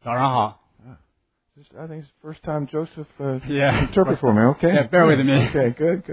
早上好。 I think it's the first time Joseph Yeah. interpret for me. Okay. Yeah, bear with me. Okay, good.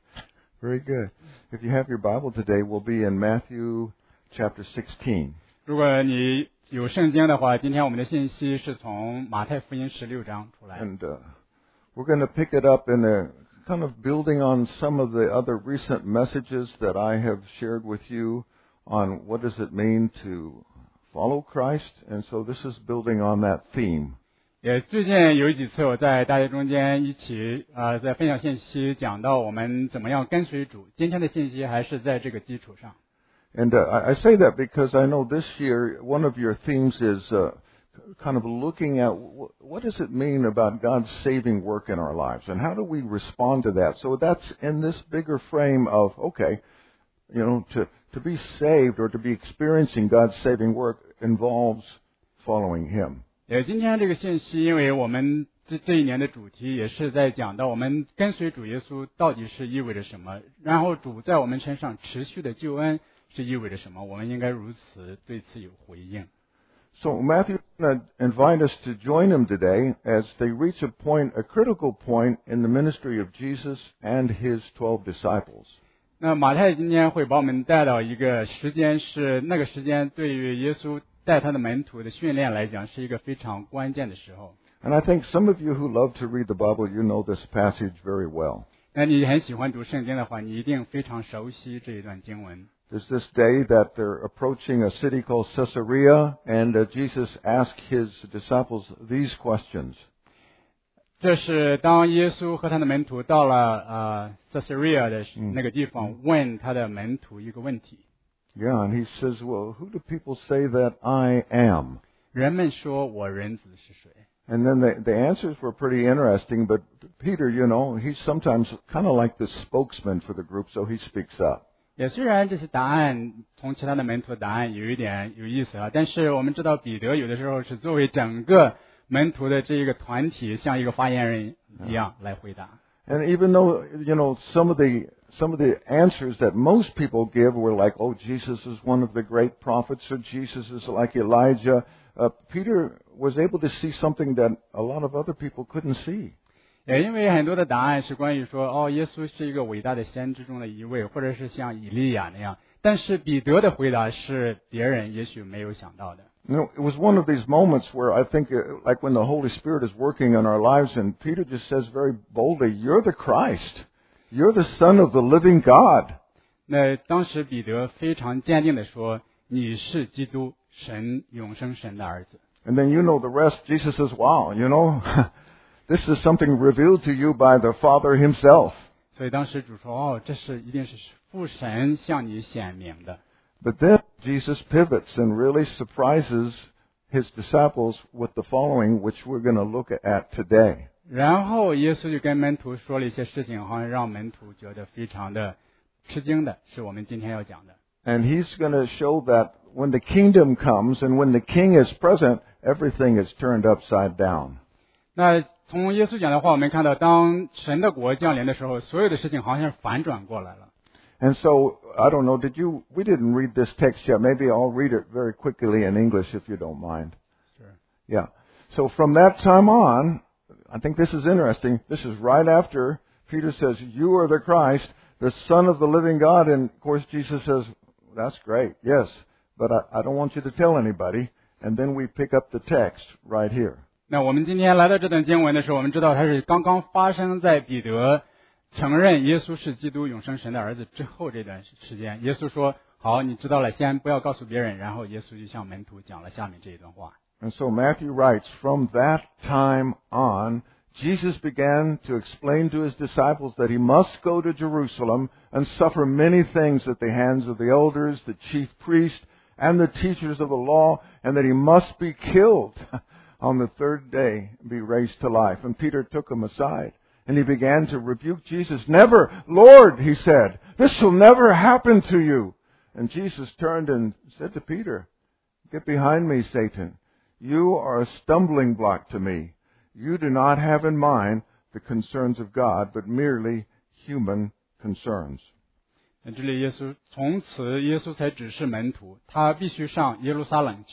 Very good. If you have your Bible today, we'll be in Matthew chapter 16. 如果你有圣经的话，今天我们的信息是从马太福音16章出来。 And we're going to pick it up in a kind of building on some of the other recent messages that I have shared with you on what does it mean to follow Christ. And so this is building on that theme. 也最近有几次我在大家中间一起在分享信息，讲到我们怎么样跟随主。今天的信息还是在这个基础上。 And I say that because I know this year one of your themes is kind of looking at what does it mean about God's saving work in our lives, and how do we respond to that? So that's in this bigger frame of, okay, you know, to be saved or to be experiencing God's saving work involves following Him. 今天这个信息，因为我们这一年的主题也是在讲到我们跟随主耶稣到底是意味着什么，然后主在我们身上持续的救恩是意味着什么，我们应该如此对此有回应。 So Matthew is going to invite us to join him today as they reach a critical point in the ministry of Jesus and his 12 disciples. 那马太今天会把我们带到一个时间，是那个时间对于耶稣带他的门徒的训练来讲是一个非常关键的时候。 And I think some of you who love to read the Bible, you know this passage very well. 那你很喜欢读圣经的话，你一定非常熟悉这一段经文。 There's this day that they're approaching a city called Caesarea, and Jesus asked his disciples these questions. 这是当耶稣和他的门徒到了Caesarea 的那个地方，问他的门徒一个问题。 Yeah, and he says, well, who do people say that I am? 人们说我人子是谁？ And then the answers were pretty interesting, but Peter, you know, he's sometimes kind of like the spokesman for the group, so he speaks up. 也虽然这些答案同其他的门徒的答案有一点有意思啊，但是我们知道彼得有的时候是作为整个门徒的这个团体，像一个发言人一样来回答。 And even though, you know, some of the answers that most people give were like, oh, Jesus is one of the great prophets, or Jesus is like Elijah, Peter was able to see something that a lot of other people couldn't see. 也因为很多的答案是关于说，耶稣是一个伟大的先知中的一位，或者是像以利亚那样，但是彼得的回答是别人也许没有想到的。 You know, it was one of these moments where I think, like when the Holy Spirit is working in our lives, and Peter just says very boldly, "You're the Christ. You're the Son of the living God." 那当时彼得非常坚定地说：“你是基督，神永生神的儿子。” And then you know the rest. Jesus says, "Wow, you know, this is something revealed to you by the Father Himself." 所以当时主说：“这是一定是父神向你显明的。” But then Jesus pivots and really surprises his disciples with the following, which we're going to look at today. 然后耶稣就跟门徒说了一些事情，好像让门徒觉得非常的吃惊的，是我们今天要讲的。 And he's going to show that when the kingdom comes and when the king is present, everything is turned upside down. 那从耶稣讲的话，我们看到，当神的国降临的时候，所有的事情好像是反转过来了。 And so, I don't know, we didn't read this text yet. Maybe I'll read it very quickly in English if you don't mind. Sure. Yeah. So from that time on, I think this is interesting. This is right after Peter says, "You are the Christ, the Son of the living God." And of course Jesus says, "That's great. Yes. But I don't want you to tell anybody." And then we pick up the text right here. 那我们今天来到这段经文的时候，我们知道它是刚刚发生在彼得承认耶稣是基督永生神的儿子之后这段时间。耶稣说：“好，你知道了，先不要告诉别人。”然后耶稣就向门徒讲了下面这一段话。 And so Matthew writes, "From that time on, Jesus began to explain to his disciples that he must go to Jerusalem and suffer many things at the hands of the elders, the chief priests, and the teachers of the law, and that he must be killed on the third day and be raised to life." And Peter took him aside, and he began to rebuke Jesus. "Never, Lord," he said, "this shall never happen to you." And Jesus turned and said to Peter, "Get behind me, Satan. You are a stumbling block to me. You do not have in mind the concerns of God, but merely human concerns." 这里从此耶稣才指示门徒，他必须上耶路撒冷去，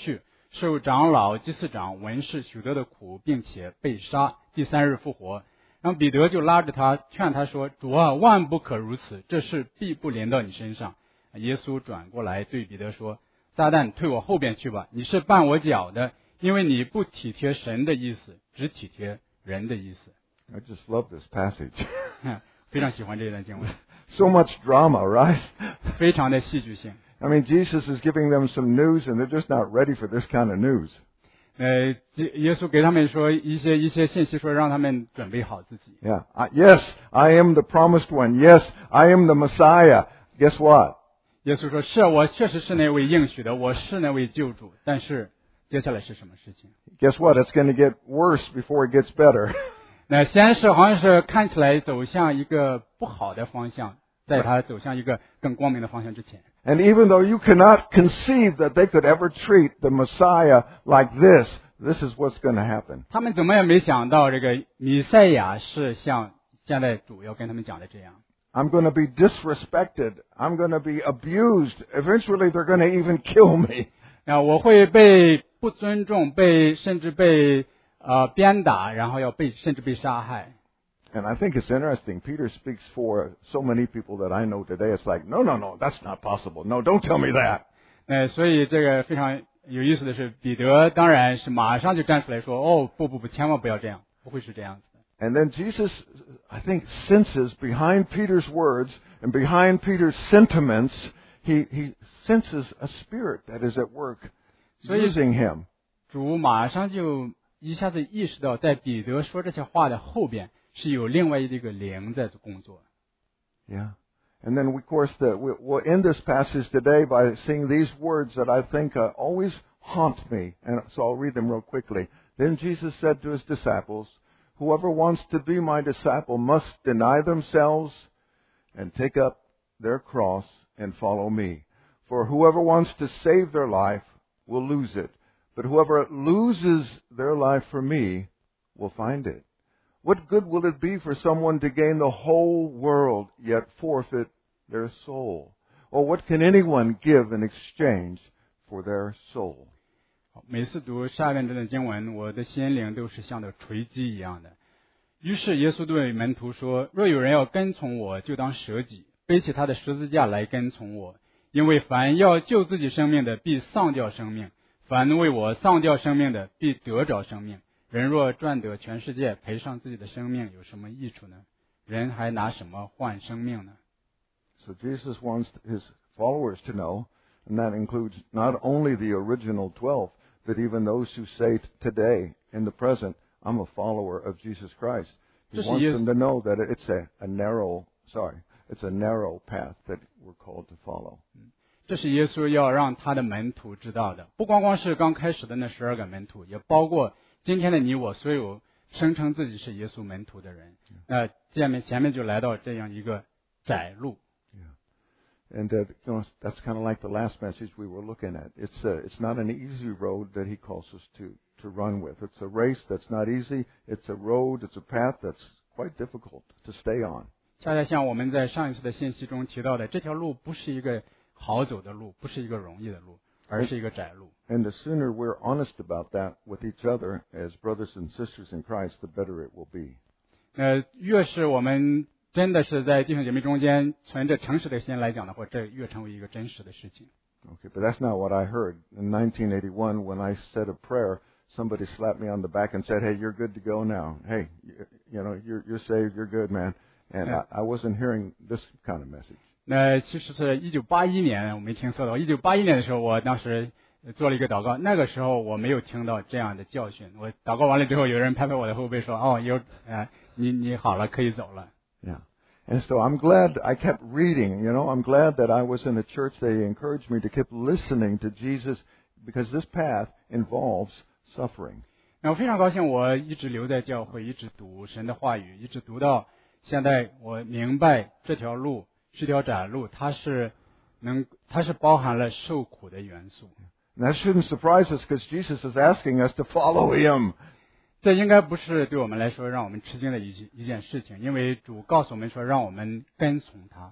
受长老、祭司长、文士许多的苦，并且被杀，第3日复活。然后彼得就拉着他，劝他说：主啊，万不可如此，这事必不临到你身上。耶稣转过来对彼得说：撒旦，退我后边去吧，你是绊我脚的，因为你不体贴神的意思，只体贴人的意思。 I just love this passage. 非常喜欢这段经文。 So much drama, right? 非常的戏剧性。 I mean, Jesus is giving them some news, and they're just not ready for this kind of news. 耶稣给他们说一些信息，说让他们准备好自己。 Yeah. Yes, I am the promised one. Yes, I am the Messiah. Guess what? 耶稣说：是我确实是那位应许的，我是那位救主。但是接下来是什么事情？ Guess what? It's going to get worse before it gets better. 那先是好像是看起来走向一个不好的方向，在他走向一个更光明的方向之前。 And even though you cannot conceive that they could ever treat the Messiah like this, this is what's going to happen. 他们怎么也没想到，这个弥赛亚是像现在主要跟他们讲的这样。 I'm going to be disrespected. I'm going to be abused. Eventually, they're going to even kill me. 我会被不尊重，甚至被鞭打，然后甚至被杀害。 And I think it's interesting. Peter speaks for so many people that I know today. It's like, no, that's not possible. No, don't tell me that. 所以这个非常有意思的是，彼得当然是马上就站出来说：哦，不，千万不要这样，不会是这样子的。 And then Jesus, I think, senses behind Peter's words and behind Peter's sentiments, he senses a spirit that is at work using him. 主马上就一下子意识到，在彼得说这些话的后边是有另外一个灵在工作。 Yeah. And then, of course, we'll end this passage today by seeing these words that I think always haunt me. And so I'll read them real quickly. Then Jesus said to his disciples, whoever wants to be my disciple must deny themselves and take up their cross and follow me. For whoever wants to save their life will lose it. But whoever loses their life for me will find it. What good will it be for someone to gain the whole world yet forfeit their soul? Or what can anyone give in exchange for their soul? 每次读下面这段经文，我的心灵都是像那锤击一样的。于是耶稣对门徒说：若有人要跟从我，就当舍己，背起他的十字架来跟从我。因为凡要救自己生命的，必丧掉生命；凡为我丧掉生命的，必得着生命。人若赚得全世界，赔上自己的生命，有什么益处呢？人还拿什么换生命呢？ So Jesus wants his followers to know, and that includes not only the original 12, but even those who say today, in the present, I'm a follower of Jesus Christ. He wants them to know that it's a narrow path that we're called to follow. 这是耶稣要让他的门徒知道的，不光光是刚开始的那12个门徒，也包括今天的你我，所有声称自己是耶稣门徒的人。前面就来到这样一个窄路。 And that's kind of like the last message we were looking at. It's not an easy road that he calls us to run with. It's a race that's not easy. It's a road, it's a path that's quite difficult to stay on. 恰恰像我们在上一次的信息中提到的，这条路不是一个好走的路，不是一个容易的路，而是一个窄路。 And the sooner we're honest about that with each other as brothers and sisters in Christ, the better it will be. 越是我们真的是在弟兄姐妹中间存着诚实的心来讲的话，这越成为一个真实的事情。 Okay, but that's not what I heard. In 1981, when I said a prayer, somebody slapped me on the back and said, "Hey, you're good to go now. Hey, you're saved. You're good, man." And I wasn't hearing this kind of message. 其实是1981年，我没听错的话。1981年的时候，我当时做了一个祷告，那个时候我没有听到这样的教训。我祷告完了之后，有人拍拍我的后背说：“哦，你好了，可以走了。” Yeah. And so I'm glad I kept reading, I'm glad that I was in a church. They encouraged me to keep listening to Jesus because this path involves suffering. 我非常高兴，我一直留在教会，一直读神的话语，一直读到现在，我明白这条路是条窄路，它是包含了受苦的元素。 And that shouldn't surprise us because Jesus is asking us to follow Him. 这应该不是对我们来说让我们吃惊的一件事情，因为主告诉我们说让我们跟从他。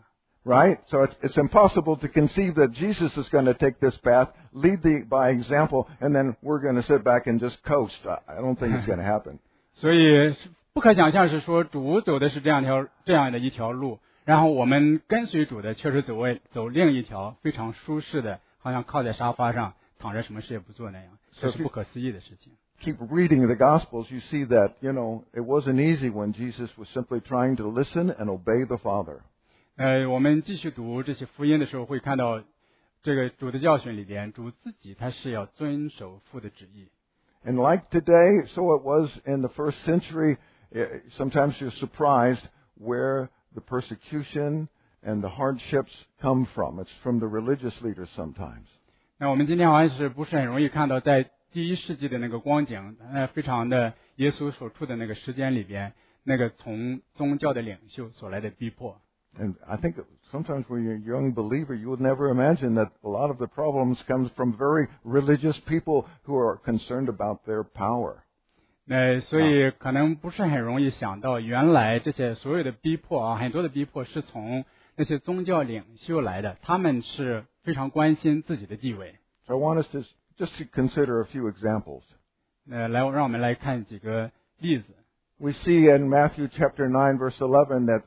right? So it's impossible to conceive that Jesus is going to take this path, lead by example, and then we're going to sit back and just coast. I don't think it's going to happen. 所以不可想象是说主走的是这样的一条路，然后我们跟随主的确实走另一条非常舒适的，好像靠在沙发上躺着什么事也不做那样，这是不可思议的事情。 Keep reading the Gospels, you see that, it wasn't easy when Jesus was simply trying to listen and obey the Father. 我们继续读这些福音的时候，会看到这个主的教训里边，主自己他是要遵守父的旨意。 And like today, so it was in the first century, sometimes you're surprised where the persecution and the hardships come from. It's from the religious leaders sometimes. 那我们今天好像是不是很容易看到在第一世纪的那个光景，非常的耶稣所处的那个时间里边，那个从宗教的领袖所来的逼迫。 And I think sometimes when you're a young believer, you would never imagine that a lot of the problems comes from very religious people who are concerned about their power. 所以可能不是很容易想到，原来这些所有的逼迫很多的逼迫是从那些宗教领袖来的，他们是非常关心自己的地位。 So I want us to just to consider a few examples. 让我们来看几个例子。 We see in Matthew chapter 9 verse 11 that,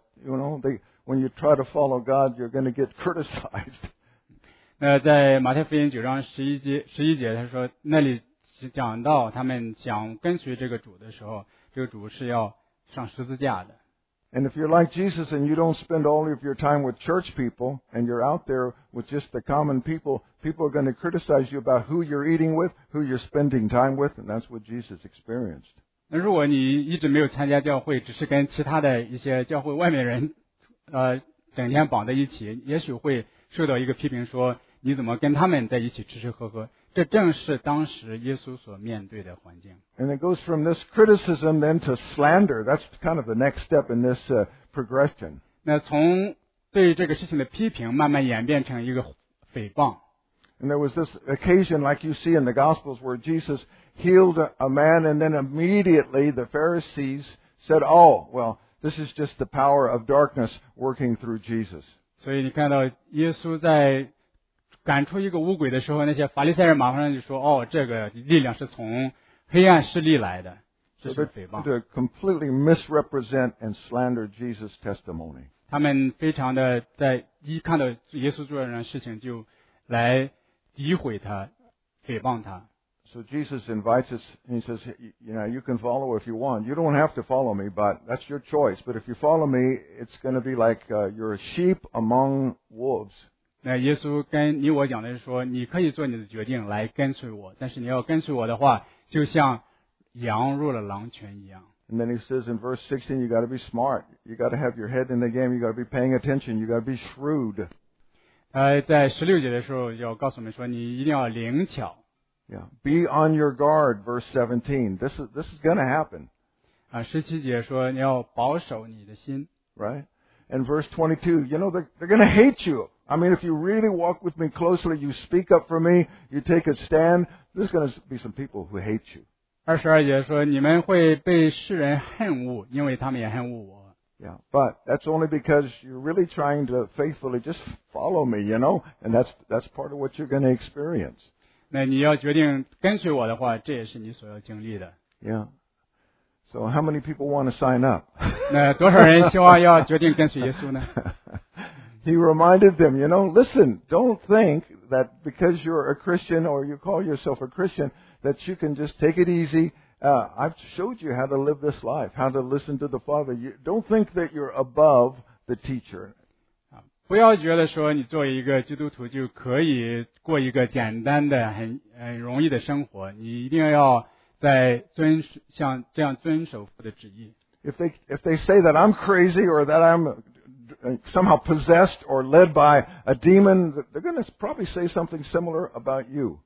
when you try to follow God, you're going to get criticized. 在马太福音9章11节，他说那里讲到他们想跟随这个主的时候，这个主是要上十字架的。 And if you're like Jesus and you don't spend all of your time with church people and you're out there with just the common people, people are going to criticize you about who you're eating with, who you're spending time with, and that's what Jesus experienced. 那如果你一直没有参加教会，只是跟其他的一些教会外面人整天绑在一起，也许会受到一个批评，说你怎么跟他们在一起吃吃喝喝。这正是当时耶稣所面对的环境。 And it goes from this criticism then to slander. That's kind of the next step in this progression. 那从对这个事情的批评，慢慢演变成一个诽谤。 And there was this occasion, like you see in the Gospels, where Jesus healed a man, and then immediately the Pharisees said, "Oh, well, this is just the power of darkness working through Jesus." 所以你看到耶稣在赶出一个污鬼的时候，那些法利赛人马上就说：“这个力量是从黑暗势力来的。”这是诽谤。 To completely misrepresent and slander Jesus' testimony. 他们非常的一看到耶稣做的事情，就来诋毁他、诽谤他。 So Jesus invites us, and he says, you can follow if you want. You don't have to follow me, but that's your choice. But if you follow me, it's going to be like you're a sheep among wolves. 那耶稣跟你我讲的是说，你可以做你的决定来跟随我，但是你要跟随我的话，就像羊入了狼群一样。 And then he says in verse 16, you got to be smart. You got to have your head in the game. You got to be paying attention. You got to be shrewd. 在16节的时候要告诉我们说，你一定要灵巧。 Yeah. Be on your guard, verse 17. This is going to happen. 17节说你要保守你的心。 Right? And verse 22, they're going to hate you. I mean, if you really walk with me closely, you speak up for me, you take a stand, there's going to be some people who hate you. 22节说你们会被世人恨恶，因为他们也恨恶我。 Yeah, but that's only because you're really trying to faithfully just follow me, and that's part of what you're going to experience. 那你要决定跟随我的话，这也是你所要经历的。 Yeah. So how many people want to sign up? 那多少人希望要决定跟随耶稣呢？ He reminded them, listen, don't think that because you're a Christian or you call yourself a Christian that you can just take it easy. I've showed you how to live this life, how to listen to the Father. You don't think that you're above the teacher. 不要觉得说你作为一个基督徒就可以过一个简单的很容易的生活，你一定要像这样遵守父的旨意。 If they say that I'm crazy or that I'm somehow possessed or led by a demon, they're going to probably say something similar about you.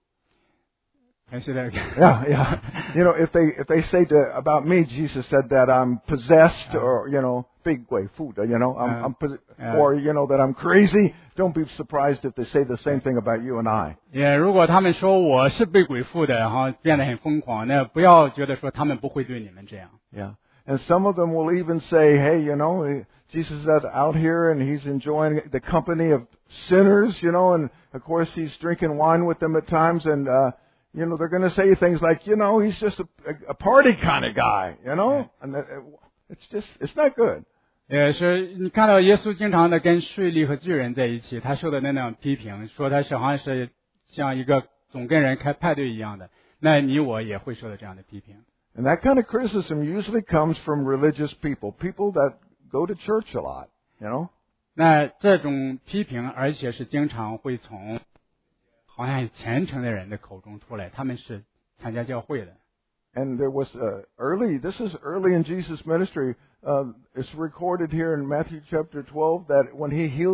Yeah. If they say about me, Jesus said that I'm possessed or, 被鬼附的, or, that I'm crazy, don't be surprised if they say the same thing about you and I. 如果他们说我是被鬼附的，变得很疯狂，那不要觉得说他们不会对你们这样。 Yeah. And some of them will even say, hey, Jesus is out here and he's enjoying the company of sinners, and of course he's drinking wine with them at times, and they're going to say things like, he's just a party kind of guy, and it's not good. 也是你看到耶稣经常的跟税吏和罪人在一起，他受的那种批评，说他好像是像一个总跟人开派对一样的，那你我也会受到这样的批评。 And that kind of criticism usually comes from religious people that go to church a lot, 那这种批评，而且是经常会从好像虔诚的人的口中出来，他们是参加教会的。 And there was this is early in Jesus' ministry. It's recorded here in Matthew chapter 12 that when he healed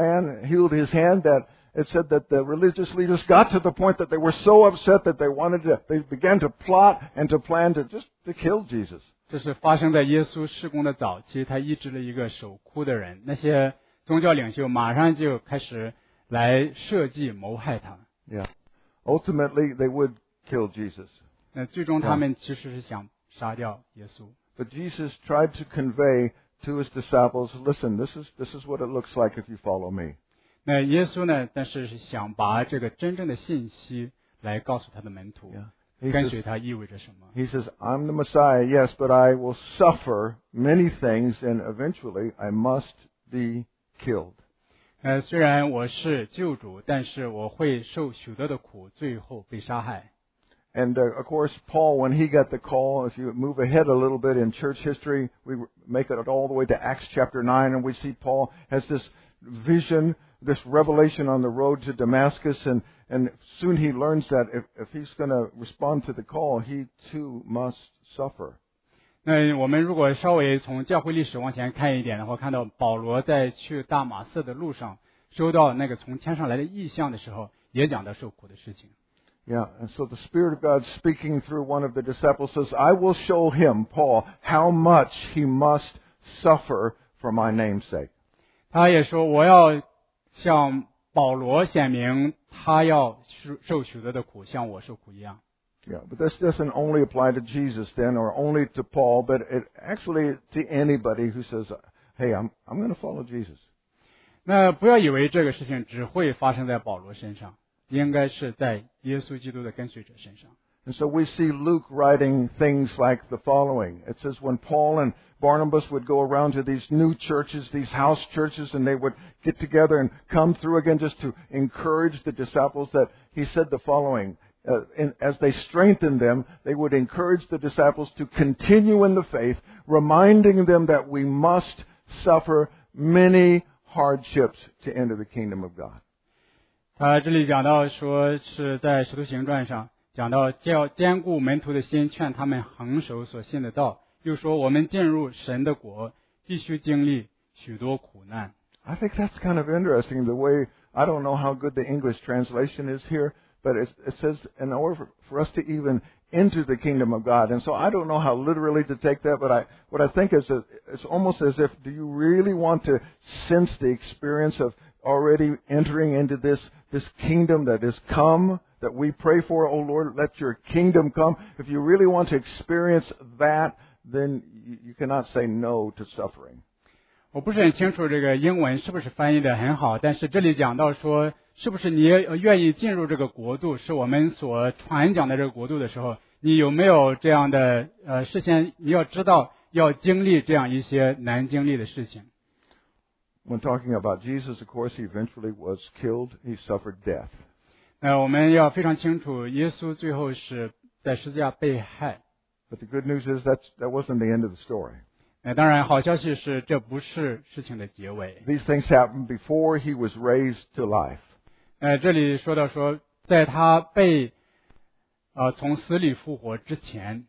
his hand, that it said that the religious leaders got to the point that they were so upset that they began to plot and to plan to kill Jesus. 这是发生在耶稣事工的早期，他医治了一个手枯的人，那些宗教领袖马上就开始来设计谋害他。 Yeah. Ultimately, they would kill Jesus. 那最终他们其实是想杀掉耶稣。 But Jesus tried to convey to his disciples, listen, this is what it looks like if you follow me. 那耶稣呢？但是想把这个真正的信息来告诉他的门徒，跟随他意味着什么 He says, I'm the Messiah, yes, but I will suffer many things, and eventually I must be killed. 虽然我是救主，但是我会受许多的苦，最后被杀害。 And of course, Paul, when he got the call, if you move ahead a little bit in church history, we make it all the way to Acts chapter 9, and we see Paul has this vision, this revelation on the road to Damascus, and soon he learns that if he's going to respond to the call, he too must suffer. 那我们如果稍微从教会历史往前看一点的话，看到保罗在去大马色的路上收到那个从天上来的异象的时候，也讲到受苦的事情。 Yeah, and so the Spirit of God speaking through one of the disciples says, I will show him, Paul, how much he must suffer for my name's sake. 他也说，我要向保罗显明，他要受许多的苦，像我受苦一样。 Yeah, but this doesn't only apply to Jesus then, or only to Paul, but it actually to anybody who says, hey, I'm going to follow Jesus. 那不要以为这个事情只会发生在保罗身上，应该是在耶稣基督的跟随者身上。 And so we see Luke writing things like the following. It says when Paul and Barnabas would go around to these new churches, these house churches, and they would get together and come through again just to encourage the disciples, that he said the following. As they strengthened them, they would encourage the disciples to continue in the faith, reminding them that we must suffer many hardships to enter the kingdom of God. 他这里讲到说是在使徒行传上讲到要坚固门徒的心，劝他们恒守所信的道，又说我们进入神的国必须经历许多苦难。 I think that's kind of interesting, the way, I don't know how good the English translation is here, but it says in order for us to even enter the kingdom of God. And so I don't know how literally to take that, but what I think is it's almost as if, do you really want to sense the experience of already entering into this kingdom that is come, that we pray for, oh Lord, let your kingdom come? If you really want to experience that, then you cannot say no to suffering. 我不是很清楚这个英文是不是翻译的很好，但是这里讲到说，是不是你愿意进入这个国度，是我们所传讲的这个国度的时候，你有没有这样的事先你要知道要经历这样一些难经历的事情。 When talking about Jesus, of course, he eventually was killed. He suffered death. 我们要非常清楚，耶稣最后是在十字架被害。 But the good news is that wasn't the end of the story. 当然，好消息是这不是事情的结尾。 These things happened before he was raised to life. 这里说到说，在他被从死里复活之前，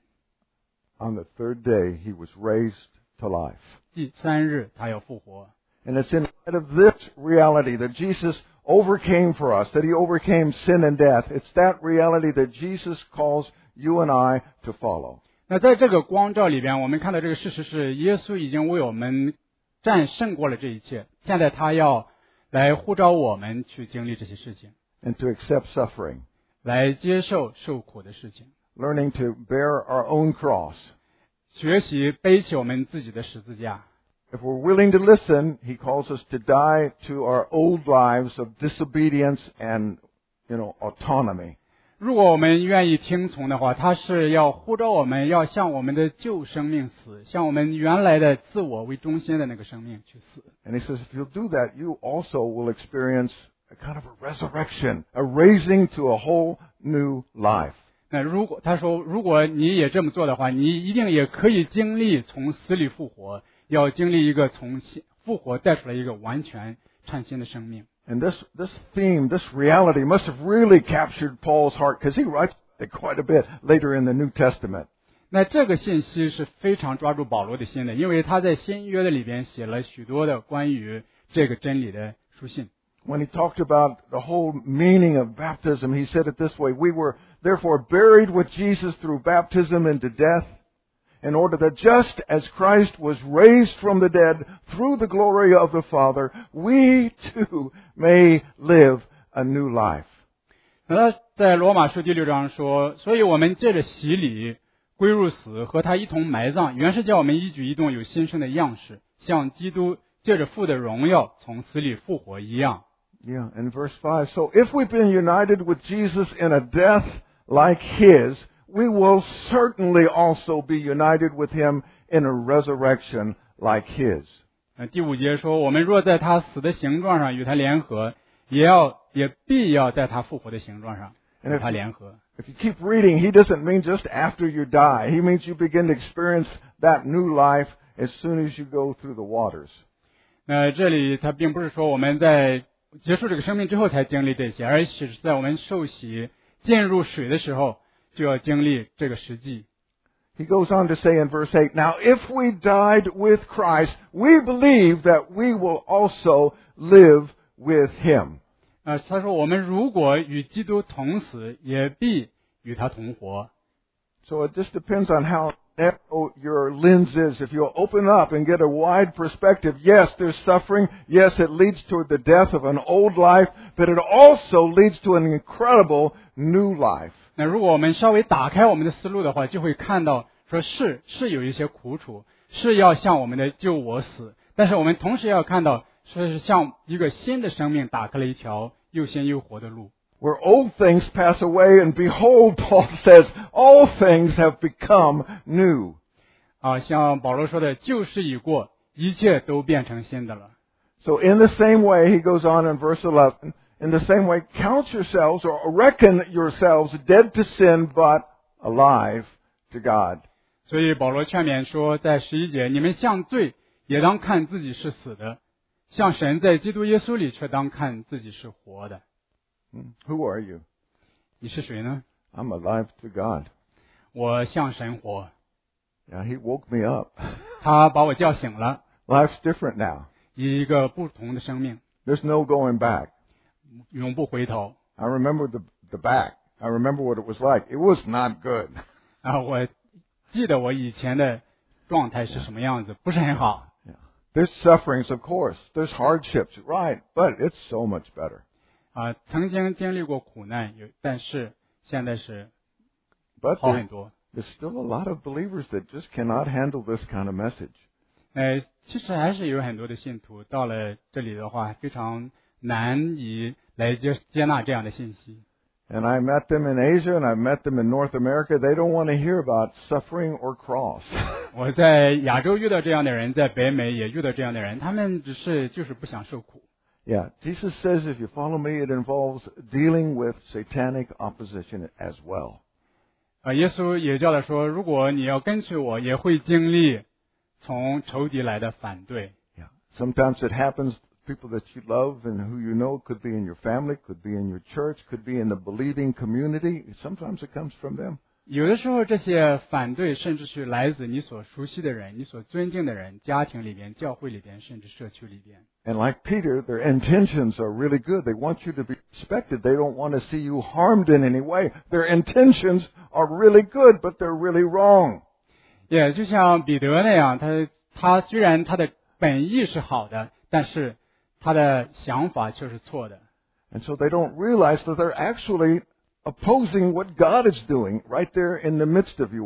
On the third day, he was raised to life. 第三日他要复活。 And it's in light of this reality that Jesus overcame for us, that he overcame sin and death. It's that reality that Jesus calls you and I to follow. 那在这个光照里边，我们看到这个事实是，耶稣已经为我们战胜过了这一切。现在他要来呼召我们去经历这些事情， And to accept suffering. 来接受受苦的事情， Learning to bear our own cross. 学习背起我们自己的十字架。 If we're willing to listen, He calls us to die to our old lives of disobedience and, autonomy. 如果我们愿意听从的话，他是要呼召我们要向我们的旧生命死，向我们原来的自我为中心的那个生命去死。 And He says, if you'll do that, you also will experience a kind of a resurrection, a raising to a whole new life. 那他说，如果你也这么做的话，你一定也可以经历从死里复活，要经历一个从复活带出来一个完全崭新的生命。 And this theme, this reality must have really captured Paul's heart because he writes it quite a bit later in the New Testament. 那这个信息是非常抓住保罗的心的，因为他在新约的里边写了许多的关于这个真理的书信。 When he talked about the whole meaning of baptism, he said it this way: we were therefore buried with Jesus through baptism into death, in order that just as Christ was raised from the dead through the glory of the Father, we too may live a new life. 那他在罗马书第6章说，所以我们借着洗礼归入死，和他一同埋葬，原是叫我们一举一动有新生的样式，像基督借着父的荣耀从死里复活一样。 Yeah, in verse 5, so if we've been united with Jesus in a death like His, we will certainly also be united with Him in a resurrection like His. 第5节说，我们若在他死的形状上与他联合，也必要在他复活的形状上与他联合。 If you keep reading, He doesn't mean just after you die. He means you begin to experience that new life as soon as you go through the waters. 这里他并不是说我们在结束这个生命之后才经历这些，而是在我们受洗进入水的时候就要经历这个实际。 He goes on to say in verse 8, now if we died with Christ, we believe that we will also live with Him. 他说我们如果与基督同死，也必与他同活。 So it just depends on how narrow your lens is. If you'll open up and get a wide perspective, yes, there's suffering. Yes, it leads toward the death of an old life, but it also leads to an incredible new life. 那如果我们稍微打开我们的思路的话，就会看到说是有一些苦楚，是要向我们的旧我死，但是我们同时要看到说是像一个新的生命打开了一条又新又活的路。 Where old things pass away, and behold, Paul says, all things have become new. 像保罗说的，旧事已过，一切都变成新的了。 So in the same way, he goes on in verse 11, in the same way, count yourselves or reckon yourselves dead to sin, but alive to God. 所以保罗劝勉说，在11节，你们向罪也当看自己是死的，向神在基督耶稣里却当看自己是活的。 Who are you? 你是谁呢？ I'm alive to God. 我向神活。 Yeah, He woke me up. 他把我叫醒了， Life's different now. 一个不同的生命， There's no going back. 永不回头。 I remember the back. I remember what it was like. It was not good. 我记得我以前的状态是什么样子，不是很好。 There's sufferings, of course. There's hardships, right? But it's so much better. 曾经经历过苦难，但是现在是 But 好很多。 there's still a lot of believers that just cannot handle this kind of message. 其实还是有很多的信徒到了这里的话，非常难以来接纳这样的信息。 And I met them in Asia and I met them in North America. They don't want to hear about suffering or cross. 我在亚洲遇到这样的人，在北美也遇到这样的人，他们就是不想受苦。 Yeah, Jesus says if you follow me, it involves dealing with satanic opposition as well. 耶稣也教导说，如果你要跟随我，也会经历从仇敌来的反对。 Yeah. Sometimes it happens, people that you love and who you know could be in your family, could be in your church, could be in the believing community. Sometimes it comes from them. 有的时候这些反对甚至是来自你所熟悉的人、你所尊敬的人、家庭里边、教会里边，甚至社区里边。 And like Peter, their intentions are really good. They want you to be respected. They don't want to see you harmed in any way. Their intentions are really good, but they're really wrong. 也就像彼得那样，他虽然他的本意是好的，但是他的想法却是错的。 And so they don't realize that they're actually opposing what God is doing right there in the midst of you all.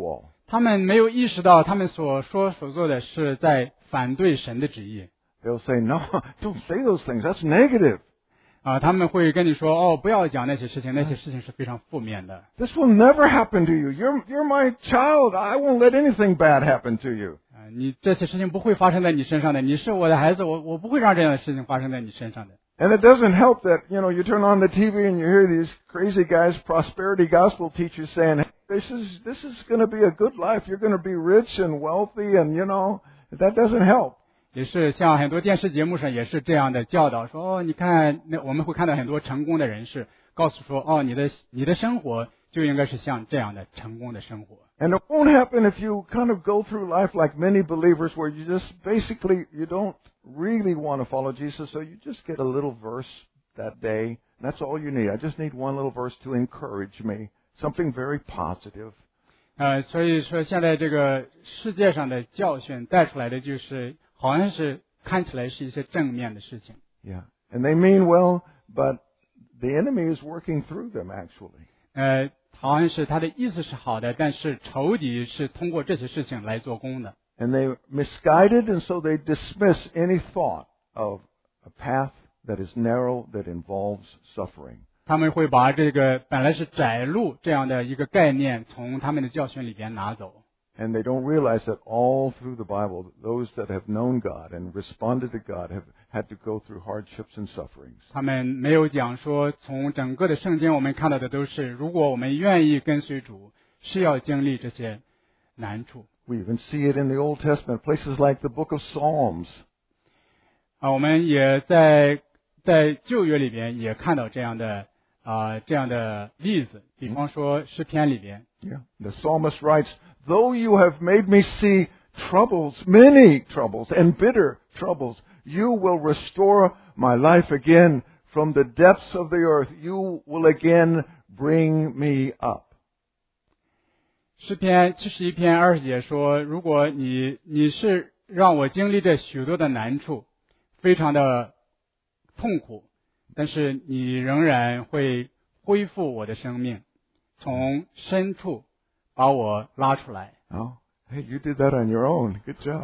他们没有意识到他们所说所做的是在反对神的旨意。 They'll say, no, don't say those things. That's negative. 他们会跟你说，不要讲那些事情，那些事情是非常负面的。 This will never happen to you. You're my child. I won't let anything bad happen to you. 你这些事情不会发生在你身上的，你是我的孩子，我不会让这样的事情发生在你身上的。 And it doesn't help that, you turn on the TV and you hear these crazy guys, prosperity gospel teachers saying, hey, this is going to be a good life. You're going to be rich and wealthy and, that doesn't help. 也是像很多电视节目上也是这样的教导说，你看我们会看到很多成功的人士告诉说，你的生活就应该是像这样的成功的生活。 And it won't happen if you kind of go through life like many believers where you just basically, you don't really want to follow Jesus, so you just get a little verse that day. And that's all you need. I just need one little verse to encourage me. Something very positive. 所以说现在这个世界上的教训带出来的就是好像是看起来是一些正面的事情。 Yeah. And they mean well, but the enemy is working through them actually. 好像是他的意思是好的，但是仇敌是通过这些事情来做工的。 And they misguided, and so they dismiss any thought of a path that is narrow that involves suffering. 他们会把这个本来是窄路这样的一个概念从他们的教训里边拿走。 And they don't realize that all through the Bible, those that have known God and responded to God have had to go through hardships and sufferings. 他们没有讲说，从整个的圣经我们看到的都是，如果我们愿意跟随主，是要经历这些难处。 We even see it in the Old Testament, places like the book of Psalms. 我们也在旧约里边也看到这样的例子，比方说诗篇里边。 Yeah. The psalmist writes, though you have made me see troubles, many troubles, and bitter troubles, you will restore my life again from the depths of the earth. You will again bring me up. 诗篇71篇20节说，如果你是让我经历着许多的难处，非常的痛苦，但是你仍然会恢复我的生命，从深处把我拉出来。 Oh, hey, you did that on your own. Good job.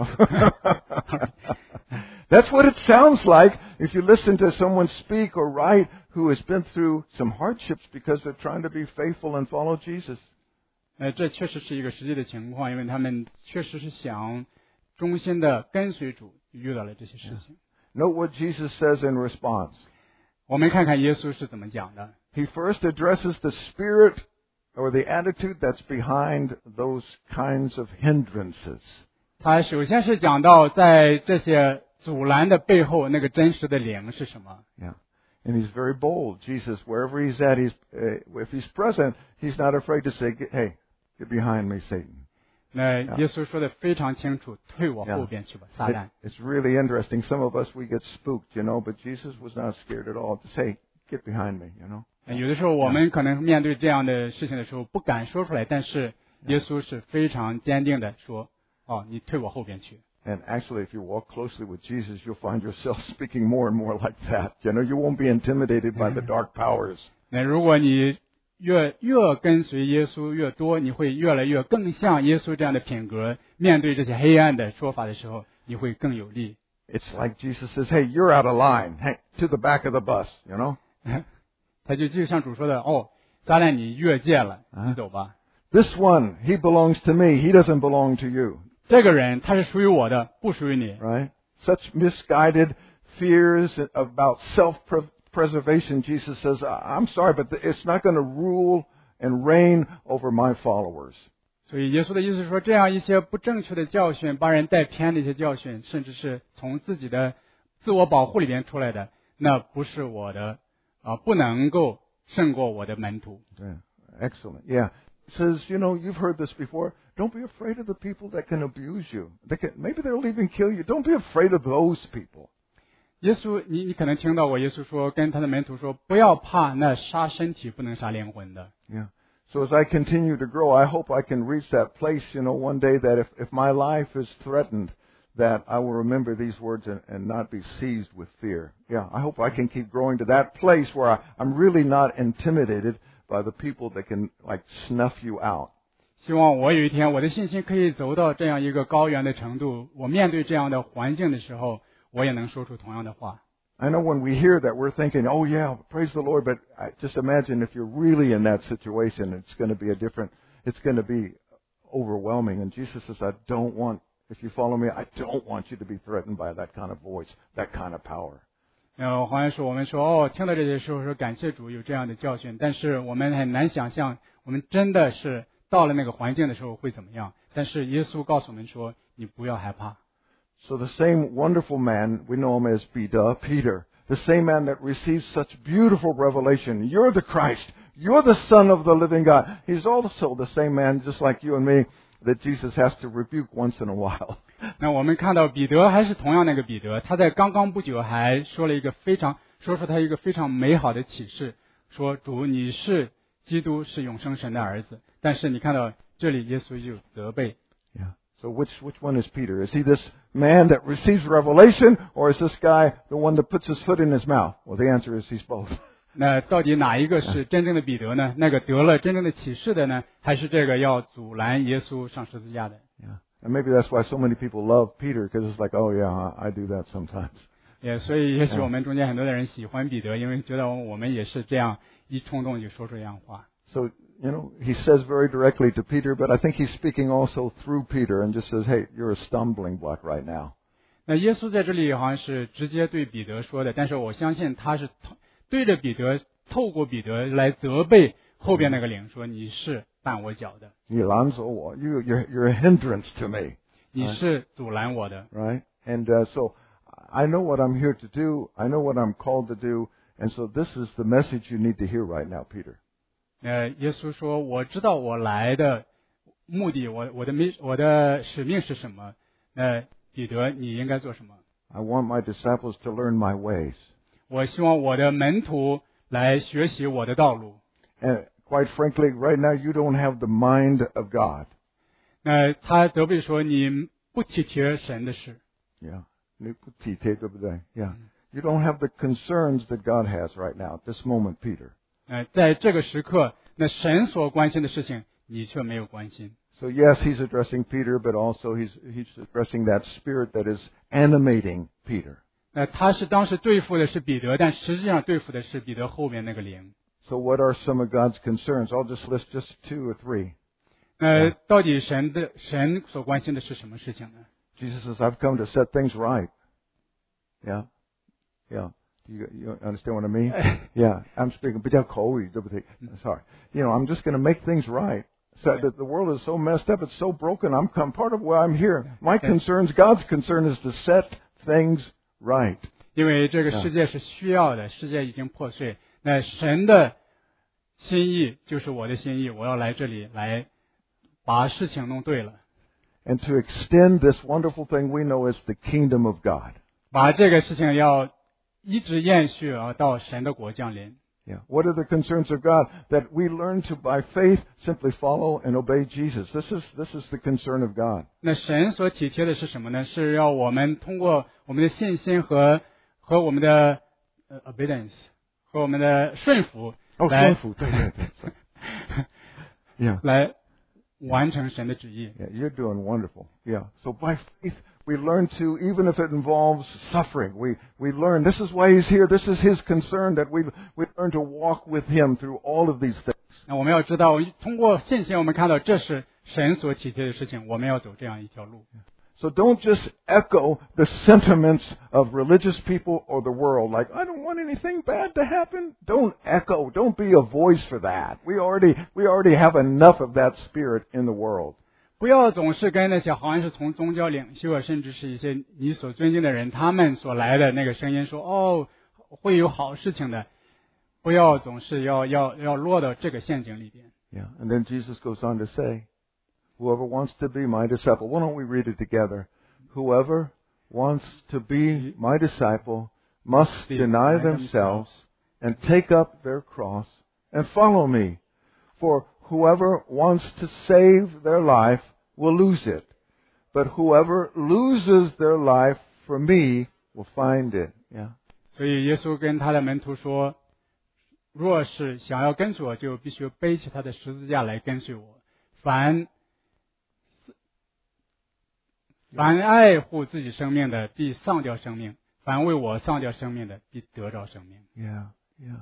That's what it sounds like if you listen to someone speak or write who has been through some hardships because they're trying to be faithful and follow Jesus. 这确实是一个实际的情况，因为他们确实是想忠心的跟随主，遇到了这些事情。 Note what Jesus says in response. 我们看看耶稣是怎么讲的。 He first addresses the spirit or the attitude that's behind those kinds of hindrances. 他首先是讲到在这些阻拦的背后，那个真实的灵是什么。 Yeah. And he's very bold. Jesus, wherever he's at, if he's present, he's not afraid to say, hey, get behind me, Satan. 那耶稣说的非常清楚，退我后边去吧，撒旦。 It's really interesting. Some of us, we get spooked, but Jesus was not scared at all to say, get behind me, 有的时候我们可能面对这样的事情的时候不敢说出来，但是耶稣是非常坚定的说，你退我后边去。 And actually, if you walk closely with Jesus, you'll find yourself speaking more and more like that. You won't be intimidated by the dark powers. 那如果你越跟随耶稣越多，你会越来越更像耶稣这样的品格，面对这些黑暗的说法的时候，你会更有力。 It's like Jesus says, hey, you're out of line. Hey, to the back of the bus, 他就像主说的，撒旦你越界了，你走吧。 This one, he belongs to me. He doesn't belong to you. 这个人他是属于我的，不属于你。 Right? Such misguided fears about self-preservation, Jesus says, I'm sorry, but it's not going to rule and reign over my followers. 所以耶稣的意思是说，这样一些不正确的教训，把人带偏的一些教训，甚至是从自己的自我保护里边出来的，那不是我的不能够胜过我的门徒。 Yeah. Excellent. Yeah. It says, you've heard this before. Don't be afraid of the people that can abuse you. Maybe they'll even kill you. Don't be afraid of those people. 耶稣，你可能听到过耶稣说，跟他的门徒说，不要怕那杀身体不能杀灵魂的。 Yeah. So as I continue to grow, I hope I can reach that place, one day that if my life is threatened, that I will remember these words and not be seized with fear. Yeah, I hope I can keep growing to that place where I'm really not intimidated by the people that can, snuff you out. 希望我有一天我的信心可以走到这样一个高原的程度，我面对这样的环境的时候，我也能说出同样的话。 I know when we hear that, we're thinking, oh yeah, praise the Lord, but just imagine if you're really in that situation, it's going to be overwhelming. And Jesus says, if you follow me, I don't want you to be threatened by that kind of voice, that kind of power. 好像是我们说听到这些时候说感谢主有这样的教训，但是我们很难想象我们真的是到了那个环境的时候会怎么样。但是耶稣告诉我们说，你不要害怕。 So the same wonderful man, we know him as Peter, the same man that received such beautiful revelation. You're the Christ. You're the Son of the living God. He's also the same man, just like you and me, that Jesus has to rebuke once in a while. 那我们看到彼得还是同样那个彼得，他在刚刚不久还说出他一个非常美好的启示，说主你是基督，是永生神的儿子。但是你看到这里耶稣就责备。 Yeah. So which one is Peter? Is he this man that receives revelation, or is this guy the one that puts his foot in his mouth? Well, the answer is he's both. 那到底哪一个是真正的彼得呢？那个得了真正的启示的呢，还是这个要阻拦耶稣上十字架的？ Yeah. And maybe that's why so many people love Peter, because it's like, oh yeah, I do that sometimes. 所以也许我们中间很多的人喜欢彼得，因为觉得我们也是这样一冲动就说出这样话。 So, he says very directly to Peter, but I think he's speaking also through Peter and just says, hey, you're a stumbling block right now. 那耶稣在这里好像是直接对彼得说的，但是我相信他是对着彼得，透过彼得来责备后边那个灵，说你是绊我脚的。 你拦着我，you're a hindrance to me. 你是阻拦我的。 Right? And so I know what I'm here to do. I know what I'm called to do. And so this is the message you need to hear right now, Peter. 耶稣说，我知道我来的目的，我的使命是什么。彼得，你应该做什么？ I want my disciples to learn my ways. 我希望我的门徒来学习我的道路。 And quite frankly, right now you don't have the mind of God. 他责备说，你不体贴神的事。 Yeah. 你不体贴，对不对? Yeah. You don't have the concerns that God has right now at this moment, Peter. 在这个时刻，那神所关心的事情，你却没有关心。 So yes, he's addressing Peter, but also he's addressing that spirit that is animating Peter. 他是当时对付的是彼得，但实际上对付的是彼得后面那个灵。 So what are some of God's concerns? I'll just list just 2 or 3. 到底神所关心的是什么事情呢？ Jesus says, I've come to set things right. Yeah. Yeah. You understand what I mean? Yeah. I'm speaking 比较口语，对不对? Sorry. I'm just going to make things right. So that the world is so messed up, it's so broken. Part of why I'm here. My concerns, God's concern is to set things right. 因为这个世界是需要的，世界已经破碎。那神的心意就是我的心意，我要来这里来把事情弄对了。 And to extend this wonderful thing we know as the kingdom of God. 把这个事情要一直延续到神的国降临。 Yeah. What are the concerns of God? That we learn to, by faith, simply follow and obey Jesus. This is the concern of God. 那神所体贴的是什么呢？是要我们通过我们的信心和我们的obedience 和我们的顺服来顺服，对。Yeah. 来完成神的旨意。 Yeah, you're doing wonderful. Yeah. So by faith, we learn to, even if it involves suffering, we learn this is why he's here. This is his concern, that we learn to walk with him through all of these things. 那我们要知道，通过信心，我们看到这是神所体贴的事情，我们要走这样一条路。 So don't just echo the sentiments of religious people or the world, like, I don't want anything bad to happen. Don't be a voice for that. We already have enough of that spirit in the world. 不要总是跟那些好像是从宗教领袖甚至是一些你所尊敬的人，他们所来的那个声音说，会有好事情的。不要总是要落到这个陷阱里边。 Yeah, and then Jesus goes on to say, whoever wants to be my disciple. Why don't we read it together? Whoever wants to be my disciple must deny themselves and take up their cross and follow me. For whoever wants to save their life will lose it. But whoever loses their life for me will find it. Yeah. 所以耶稣跟他的门徒说，若是想要跟随我，就必须背起他的十字架来跟随我。 凡爱护自己生命的，必丧掉生命；凡为我丧掉生命的，必得着生命。 Yeah, yeah.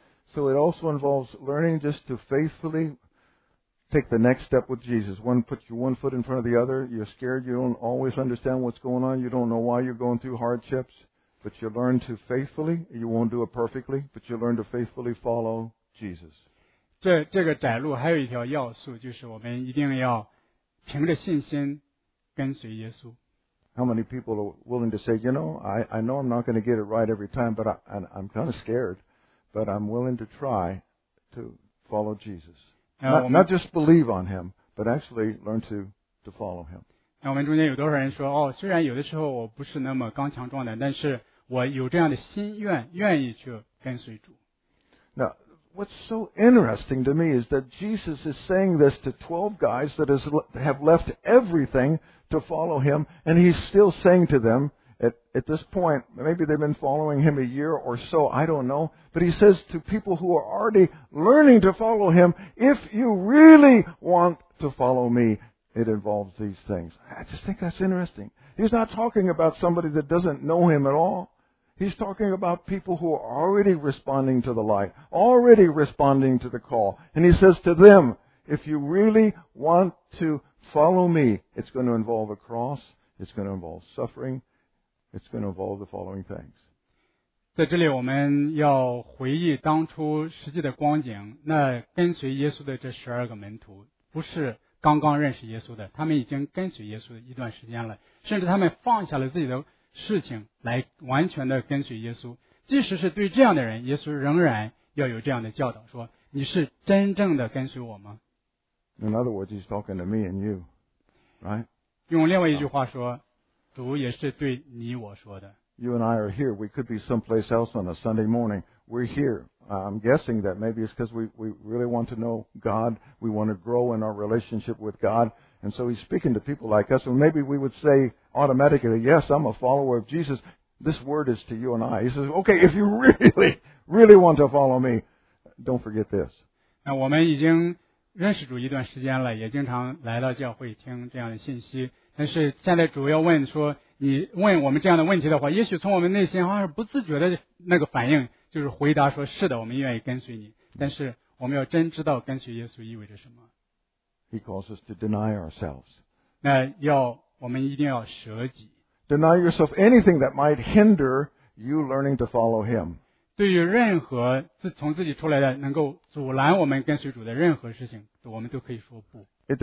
So it also involves learning just to faithfully take the next step with Jesus. Put your one foot in front of the other. You're scared. You don't always understand what's going on. You don't know why you're going through hardships. But you learn to faithfully. You won't do it perfectly, but you learn to faithfully follow Jesus. 这个窄路还有一条要素，就是我们一定要凭着信心跟随耶稣。 How many people are willing to say, I know I'm not going to get it right every time, but I'm kind of scared, but I'm willing to try to follow Jesus. Not just believe on Him, but actually learn to follow Him. 那我们中间有多少人说，虽然有的时候我不是那么刚强壮胆，但是我有这样的心愿，愿意去跟随主。 Now, what's so interesting to me is that Jesus is saying this to 12 guys that have left everything to follow Him, and He's still saying to them, at this point, maybe they've been following Him a year or so, I don't know, but He says to people who are already learning to follow Him, if you really want to follow me, it involves these things. I just think that's interesting. He's not talking about somebody that doesn't know Him at all. He's talking about people who are already responding to the light, already responding to the call. And He says to them, if you really want to follow me, it's going to involve a cross, it's going to involve suffering, it's going to involve the following things. 在这里我们要回忆当初实际的光景，那跟随耶稣的这12个门徒，不是刚刚认识耶稣的，他们已经跟随耶稣一段时间了，甚至他们放下了自己的事情来完全的跟随耶稣。即使是对这样的人，耶稣仍然要有这样的教导，说你是真正的跟随我吗？ In other words, He's talking to me and you, right? 用另外一句话说，主也是对你我说的。 You and I are here. We could be someplace else on a Sunday morning. We're here. I'm guessing that maybe it's because we really want to know God. We want to grow in our relationship with God. And so He's speaking to people like us. And maybe we would say automatically, yes, I'm a follower of Jesus. This word is to you and I. He says, okay, if you really, really want to follow me, don't forget this. 那我们已经认识主一段时间了，也经常来到教会听这样的信息。但是现在主要问说，你问我们这样的问题的话，也许从我们内心好像是不自觉的那个反应，就是回答说是的，我们愿意跟随你。但是我们要真知道跟随耶稣意味着什么。 He calls us to deny ourselves. 那我们一定要舍己。 Deny yourself anything that might hinder you learning to follow Him. 对于任何从自己出来的能够阻拦我们跟随主的任何事情，我们都可以说不。 It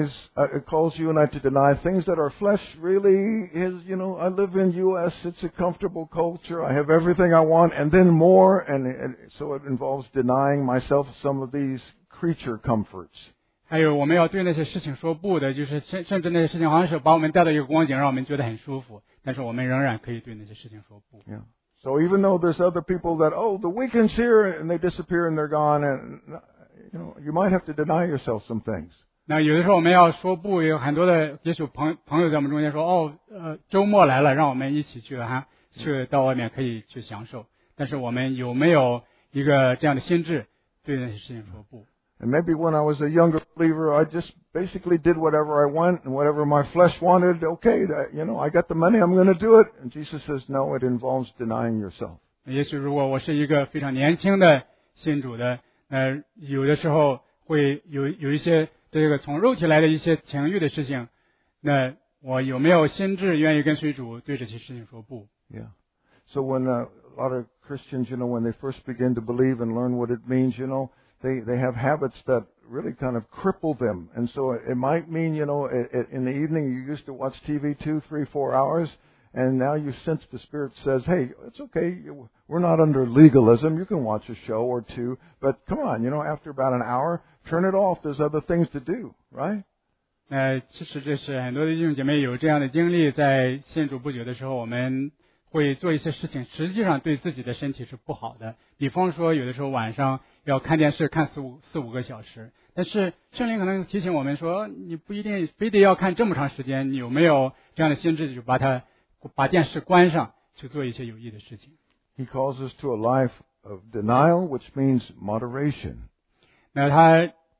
calls you and I to deny things that our flesh really is, I live in U.S., it's a comfortable culture, I have everything I want, and then more, and so it involves denying myself some of these creature comforts. 还有我们要对那些事情说不的，就是甚至那些事情好像是把我们带到一个光景，让我们觉得很舒服，但是我们仍然可以对那些事情说不。 Yeah. So even though there's other people that, the weekend's here, and they disappear and they're gone, and, you might have to deny yourself some things. 那有的时候我们要说不，有很多的也许朋友在我们中间说，周末来了，让我们一起去到外面可以去享受。但是我们有没有一个这样的心智，对那些事情说不？ And maybe when I was a younger believer, I just basically did whatever I want and whatever my flesh wanted. Okay, I got the money, I'm going to do it. And Jesus says, no, it involves denying yourself. 也许如果我是一个非常年轻的信主的，有的时候会有一些这个从肉体来的一些情欲的事情，那我有没有心智愿意跟随主对这些事情说不？ Yeah. So when a lot of Christians, when they first begin to believe and learn what it means, they have habits that really kind of cripple them. And so it might mean, in the evening you used to watch TV 2, 3, 4 hours, and now you sense the Spirit says, hey, it's okay. We're not under legalism. You can watch a show or two, but come on, after about an hour, turn it off. There's other things to do, right? 其实这是很多的弟兄姐妹有这样的经历，在信主不久的时候，我们会做一些事情，实际上对自己的身体是不好的。比方说，有的时候晚上要看电视看四五个小时，但是圣灵可能提醒我们说，你不一定非得要看这么长时间，你有没有这样的心智，就把电视关上，去做一些有益的事情。 He calls us to a life of denial, which means moderation. 那他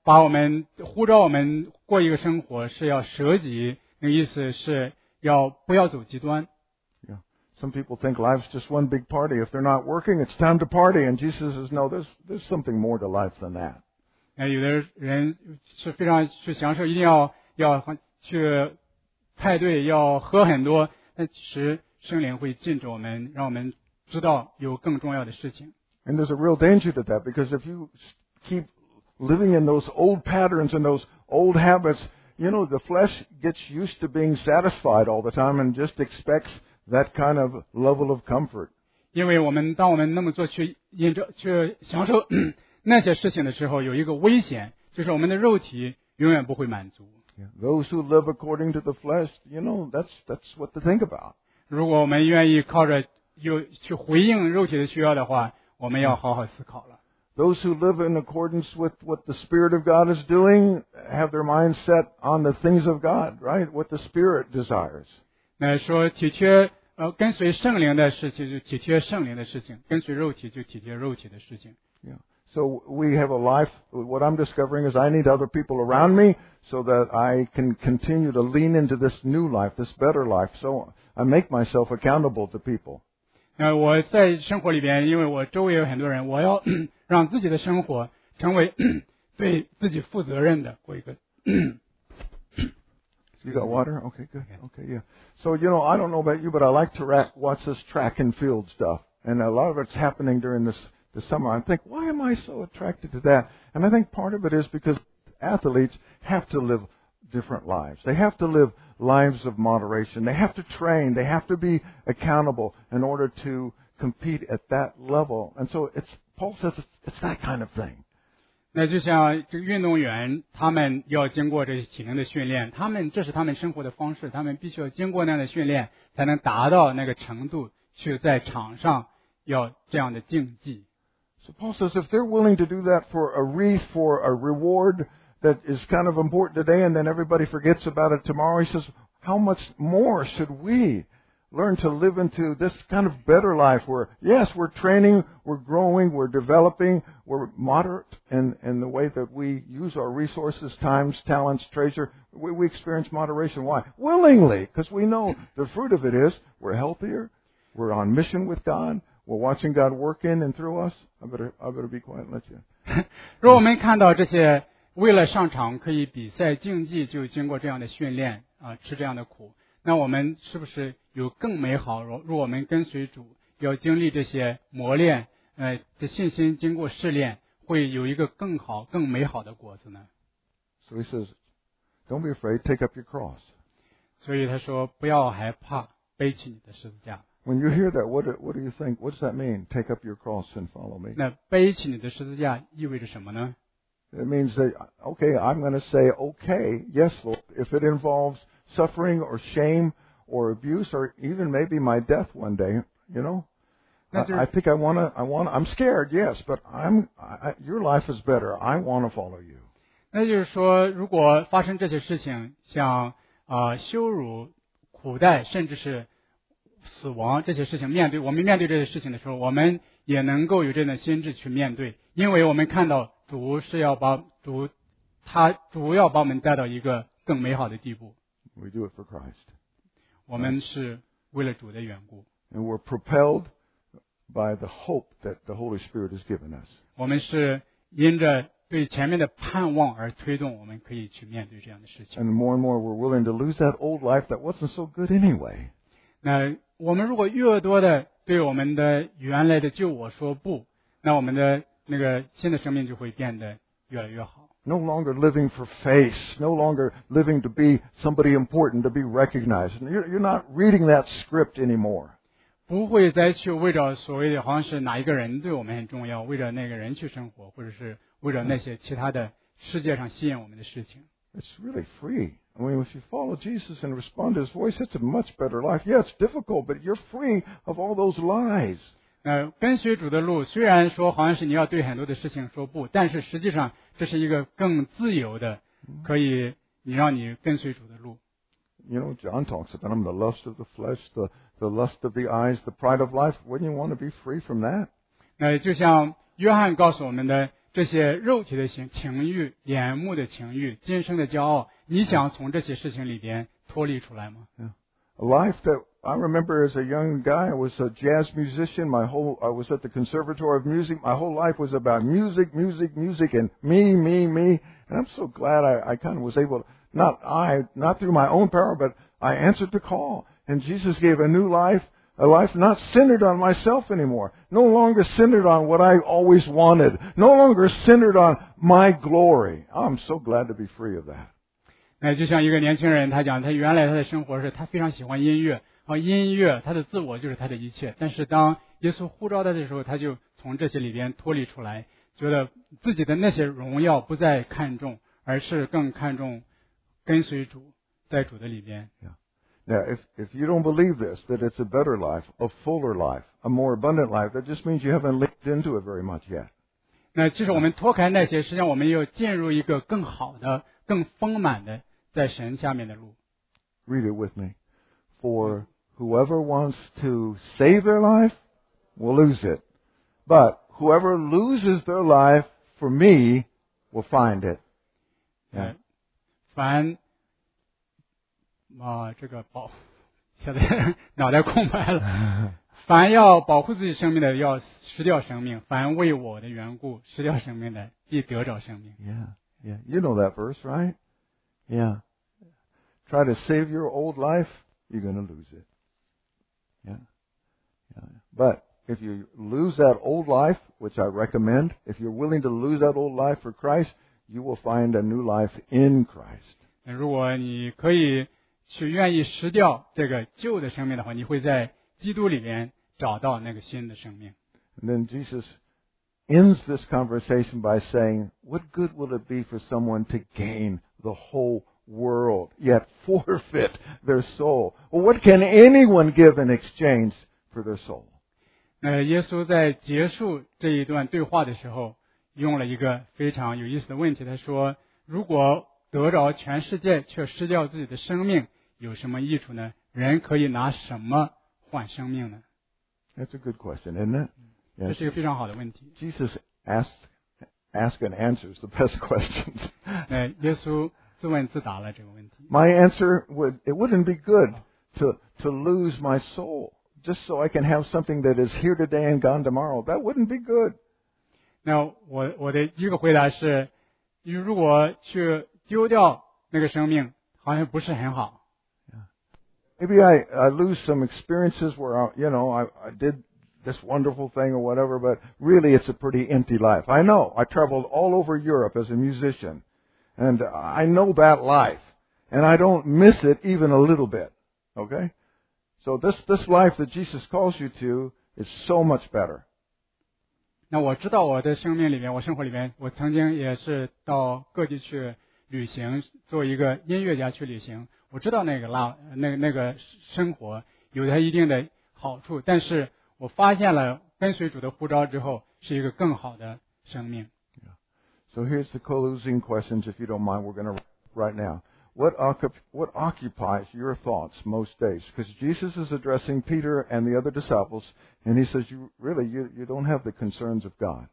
把我们呼召我们过一个生活是要舍己，那个意思是不要走极端。 Yeah. Some people think life's just one big party. If they're not working, it's time to party. And Jesus says, no, there's something more to life than that. 有的人是非常去享受，一定要去派对，要喝很多。但其实圣灵会禁止我们，让我们知道有更重要的事情。 And there's a real danger to that, because if you keep living in those old patterns and those old habits, the flesh gets used to being satisfied all the time and just expects that kind of level of comfort. 因为当我们那么做去享受那些事情的时候，有一个危险，就是我们的肉体永远不会满足。 Yeah. Those who live according to the flesh, that's what to think about. 如果我们愿意靠着去回应肉体的需要的话，我们要好好思考了。 Those who live in accordance with what the Spirit of God is doing have their mind set on the things of God, right? What the Spirit desires. 那说体贴跟随圣灵的事情就体贴圣灵的事情，跟随肉体就体贴肉体的事情。 Yeah. So we have a life. What I'm discovering is I need other people around me so that I can continue to lean into this new life, this better life. So I make myself accountable to people. 我在生活里边，因为我周围有很多人，我要让自己的生活成为对自己负责任的过一个。 You got water? Okay, good. Okay, yeah. So, I don't know about you, but I like to watch this track and field stuff. And a lot of it's happening during the summer. I think, why am I so attracted to that? And I think part of it is because athletes have to live different lives. They have to live lives of moderation. They have to train. They have to be accountable in order to compete at that level. And so Paul says it's that kind of thing. 那就像这个运动员，他们要经过这些体能的训练，这是他们生活的方式，他们必须要经过那样的训练，才能达到那个程度，去在场上要这样的竞技。 So Paul says if they're willing to do that for a wreath, for a reward that is kind of important today, and then everybody forgets about it tomorrow, he says, how much more should we learn to live into this kind of better life where, yes, we're training, we're growing, we're developing, we're moderate in the way that we use our resources, times, talents, treasure. We experience moderation. Why? Willingly, because we know the fruit of it is we're healthier, we're on mission with God, we're watching God work in and through us. I better be quiet and let you. 如果我们看到这些为了上场可以比赛竞技就经过这样的训练吃这样的苦，那我们是不是有更美好？如果我们跟随主，要经历这些磨练，的信心经过试炼，会有一个更好、更美好的果子呢？ So he says, don't be afraid, take up your cross. 所以他说，不要害怕，背起你的十字架。 When you hear that, what do you think? What does that mean? Take up your cross and follow me. 那背起你的十字架意味着什么呢？ It means that, okay, I'm going to say, okay, yes, Lord, if it involves suffering or shame or abuse or even maybe my death one day, I think I'm scared, yes, but your life is better. I want to follow you. 那就是说，如果发生这些事情，像羞辱、苦待，甚至是死亡这些事情，我们面对这些事情的时候，我们也能够有这样的心智去面对，因为我们看到主要把我们带到一个更美好的地步。 We do it for Christ. 我们是为了主的缘故。 And we're propelled by the hope that the Holy Spirit has given us. 我们是因着对前面的盼望而推动，我们可以去面对这样的事情。 And more we're willing to lose that old life that wasn't so good anyway. 那我们如果越多的对我们的原来的旧我说不，那我们的那个新的生命就会变得越来越好。 No longer living for face, no longer living to be somebody important, to be recognized. You're not reading that script anymore. 不会再去为着所谓的好像是哪一个人对我们很重要，为着那个人去生活，或者是为着那些其他的世界上吸引我们的事情。 It's really free. I mean, if you follow Jesus and respond to His voice, it's a much better life. Yeah, it's difficult, but you're free of all those lies. 跟随主的路，虽然说好像是你要对很多的事情说不，但是实际上这是一个更自由的，可以让你跟随主的路。 John talks about them, the lust of the flesh, the lust of the eyes, the pride of life. Wouldn't you want to be free from that? 就像约翰告诉我们的， 这些肉体的情欲、眼目的情欲、今生的骄傲，你想从这些事情里边脱离出来吗？ A life that I remember as a young guy, I was a jazz musician. I was at the Conservatory of Music. My whole life was about music, and me. And I'm so glad I kind of was able to, not through my own power, but I answered the call. And Jesus gave a new life, a life not centered on myself anymore. No longer centered on what I always wanted. No longer centered on my glory. I'm so glad to be free of that. 那就像一个年轻人，他讲他原来他的生活是他非常喜欢音乐，音乐他的自我就是他的一切。但是当耶稣呼召他的时候，他就从这些里边脱离出来，觉得自己的那些荣耀不再看重，而是更看重跟随主，在主的里边。 Now, if you don't believe this, that it's a better life, a fuller life, a more abundant life, that just means you haven't lived into it very much yet. 那其实我们脱开那些，实际上我们要进入一个更好的、更丰满的在神下面的路。 Read it with me. For whoever wants to save their life will lose it. But whoever loses their life for me will find it. Yeah. 现在脑袋空白了。凡要保护自己生命的，要失掉生命；凡为我的缘故失掉生命的，必得着生命。 Yeah. You know that verse, right? Yeah. Try to save your old life, you're going to lose it. Yeah. But if you lose that old life, which I recommend, if you're willing to lose that old life for Christ, you will find a new life in Christ. 如果你可以去愿意失掉这个旧的生命的话，你会在基督里面找到那个新的生命。 And then Jesus ends this conversation by saying, what good will it be for someone to gain the whole world, yet forfeit their soul? Well, what can anyone give in exchange for their soul? 耶稣在结束这一段对话的时候，用了一个非常有意思的问题。他说：如果得着全世界却失掉自己的生命，有什么益处呢？人可以拿什么换生命呢？ That's a good question, isn't it? 这是一个非常好的问题。 Jesus ask and answers the best questions. 耶稣自问自答了这个问题。 My answer wouldn't be good to lose my soul just so I can have something that is here today and gone tomorrow. That wouldn't be good. 那我的一个回答是，如果去丢掉那个生命，好像不是很好。 Maybe I lose some experiences where I did this wonderful thing or whatever, but really it's a pretty empty life. I know. I traveled all over Europe as a musician, and I know that life, and I don't miss it even a little bit. Okay? So this life that Jesus calls you to is so much better. 那我知道我的生命里面，我生活里面，我曾经也是到各地去旅行，做一个音乐家去旅行。我知道那个生活有它一定的好处，但是我发现了跟随主的呼召之后，是一个更好的生命。 So here's the closing questions, if you don't mind. We're going to right now. What occupies your thoughts most days? Because Jesus is addressing Peter and the other disciples, and he says, you don't have the concerns of God.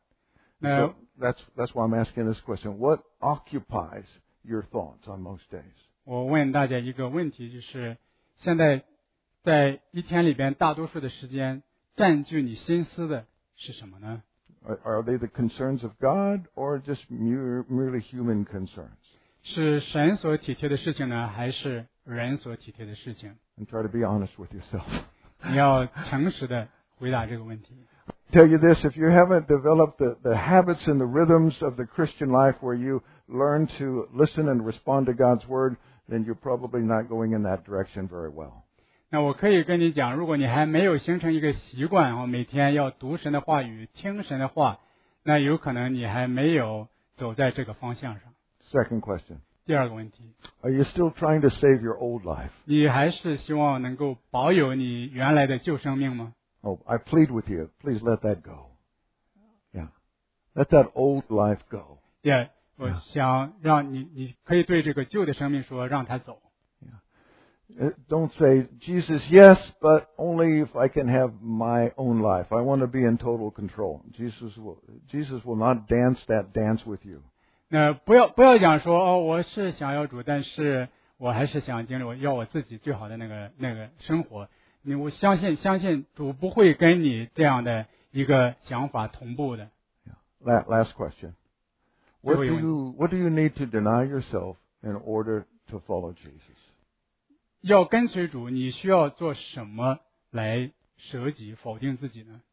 So that's why I'm asking this question. What occupies your thoughts on most days? 我问大家一个问题，就是现在在一天里边，大多数的时间占据你心思的是什么呢？ Are they the concerns of God or just merely human concerns? 是神所体贴的事情呢，还是人所体贴的事情？ And try to be honest with yourself. 你要诚实的回答这个问题。 Tell you this, if you haven't developed the habits and the rhythms of the Christian life where you learn to listen and respond to God's Word, then you're probably not going in that direction very well. 那我可以跟你讲，如果你还没有形成一个习惯，每天要读神的话语，听神的话，那有可能你还没有走在这个方向上。 Second question. 第二个问题， Are you still trying to save your old life? 你还是希望能够保有你原来的旧生命吗？ Oh, I plead with you. Please let that go. Yeah. Let that old life go. 我想让你可以对这个旧的生命说，让它走。 Don't say, Jesus, yes, but only if I can have my own life. I want to be in total control. Jesus will not dance that dance with you. 那不要讲说我是想要主，但是我还是想经历我自己最好的那个生活。我相信主不会跟你这样的一个想法同步的。 Last question. What do you need to deny yourself in order to follow Jesus? 要跟随主，你需要做什么来舍己否定自己呢？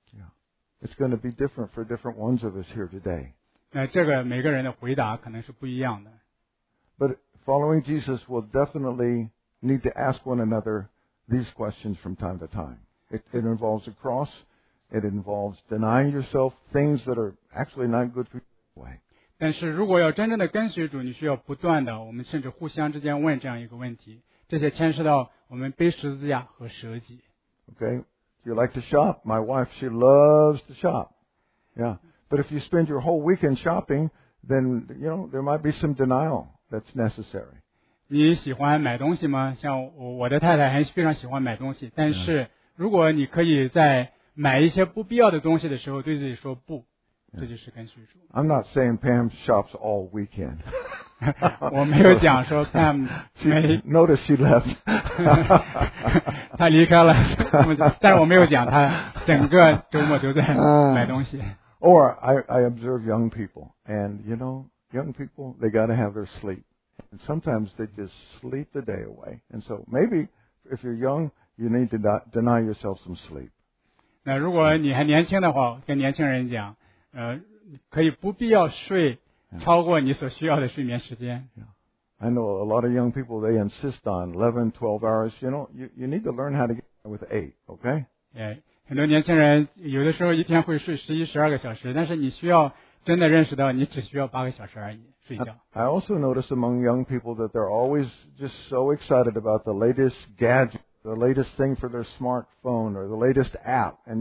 It's going to be different for different ones of us here today. 那这个每个人的回答可能是不一样的。 But following Jesus will definitely need to ask one another these questions from time to time. It involves a cross. It involves denying yourself things that are actually not good for you anyway. 但是如果要真正的跟随主，你需要不断的，我们甚至互相之间问这样一个问题，这些牵涉到我们背十字架和舍己。 Okay? You like to shop? My wife, she loves to shop. Yeah. But if you spend your whole weekend shopping, then, there might be some denial that's necessary. 你喜欢买东西吗？像我的太太非常喜欢买东西，但是如果你可以在买一些不必要的东西的时候对自己说不，这就是跟随主。 I'm not saying Pam shops all weekend. 我没有讲说 Pam Notice she left. 他离开了，但是我没有讲他整个周末都在买东西。 Or I observe young people, and young people, they got to have their sleep. And sometimes they just sleep the day away. And so maybe if you're young, you need to deny yourself some sleep. 那如果你还年轻的话，跟年轻人讲，可以不必要睡超过你所需要的睡眠时间。 I know a lot of young people, they insist on 11, 12 hours. You need to learn how to get with 8, okay? 很多年轻人有的时候一天会睡11、12个小时，但是你需要真的认识到，你只需要8个小时而已睡觉。 I also notice among young people that they're always just so excited about the latest gadget, the latest thing for their smartphone or the latest app. And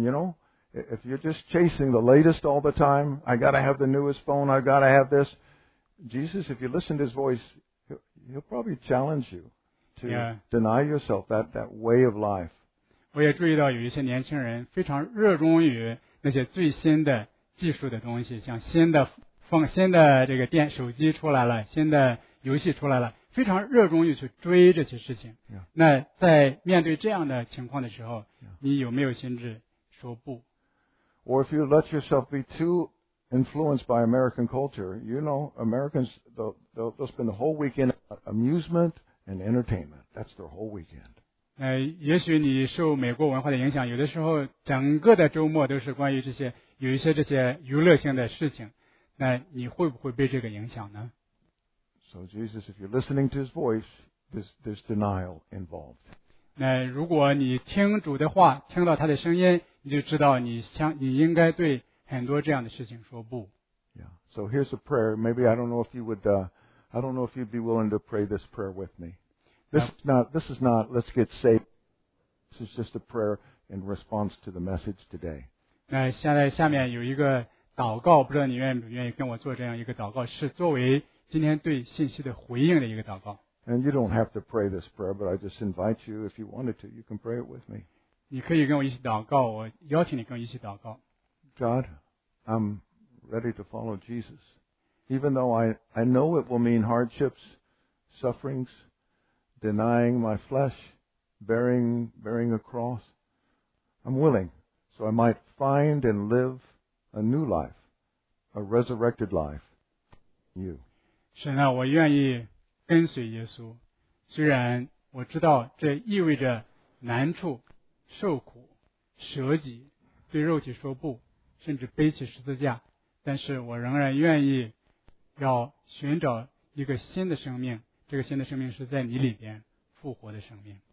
if you're just chasing the latest all the time, I got to have the newest phone, I got to have this. Jesus, if you listen to his voice, he'll probably challenge you to deny yourself that way of life. 我也注意到有一些年轻人非常热衷于那些最新的技术的东西，像新的这个手机出来了，新的游戏出来了，非常热衷于去追这些事情。那在面对这样的情况的时候，你有没有心智说不？ Or if you let yourself be too influenced by American culture, Americans, they'll spend the whole weekend on amusement and entertainment. That's their whole weekend. 也许你受美国文化的影响，有的时候整个的周末都是关于有一些这些娱乐性的事情，那你会不会被这个影响呢？ So Jesus, if you're listening to his voice, there's denial involved. 那如果你听主的话，听到他的声音，你就知道你应该对很多这样的事情说不。 Yeah. So here's a prayer. Maybe I don't know if you'd be willing to pray this prayer with me. This is not let's get saved. This is just a prayer in response to the message today. 那下面有一个祷告，不知道你愿不愿意跟我做这样一个祷告，是作为今天对信息的回应的一个祷告。 And you don't have to pray this prayer, but I just invite you, if you wanted to, you can pray it with me. 你可以跟我一起祷告，我邀请你跟我一起祷告。 God, I'm ready to follow Jesus. Even though I know it will mean hardships, sufferings, denying my flesh, bearing a cross. I'm willing, so I might find and live a new life, a resurrected life in you. 神啊，我愿意跟随耶稣，虽然我知道这意味着难处、受苦、舍己，对肉体说不，甚至背起十字架，但是我仍然愿意要寻找一个新的生命，这个新的生命是在你里边复活的生命。